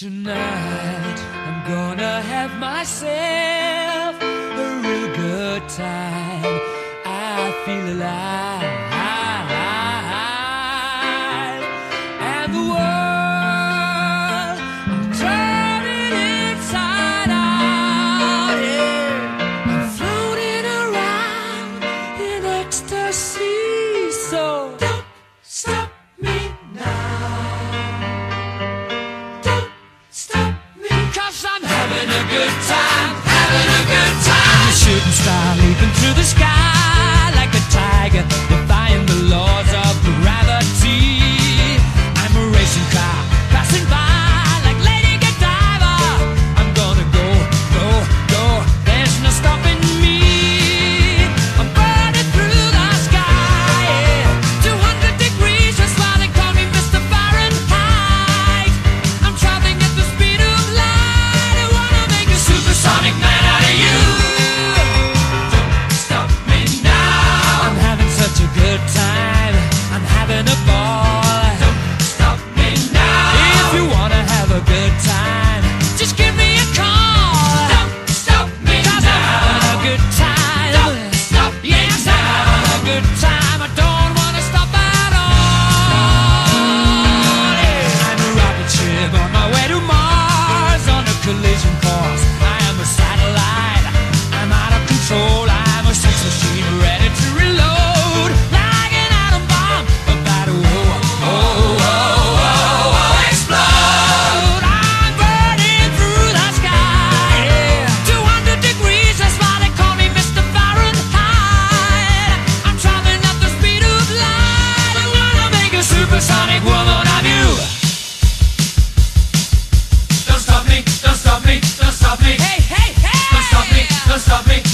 Tonight I'm gonna have myself a real good time. I feel alive, and the world I'm turning inside out. Yeah, I'm floating around in ecstasy. So don't stop me now. I'm having a good time, having a good time. A shooting star leaping through the sky like a tiger, defying the laws of gravity. I'm a racing car passing by like Lady Godiva. I'm gonna go, go, go. There's no stopping me. I'm burning through the sky, yeah. 200 degrees, that's why they call me Mr. Fahrenheit. I'm traveling at the speed of light. Supersonic man out of you. Don't stop me now. I'm having such a good time. I'm having a ball. Don't stop me now. If you wanna have a good time, just give me a call. Don't stop me now. I'm having a good time. Don't stop me now. I'm having a good time. I don't wanna stop at all. Yeah. I'm a rocket ship on my way to Mars on a collision course. Satellite, I'm out of control. I'm a sex machine ready to reload, like an atom bomb about to explode. I'm burning through the sky, yeah. 200 degrees, that's why they call me Mr. Fahrenheit. I'm traveling at the speed of light. I wanna make a supersonic woman of you. Don't stop me, don't stop me, don't stop me. Hey, hey, hey! Don't stop me, don't stop me.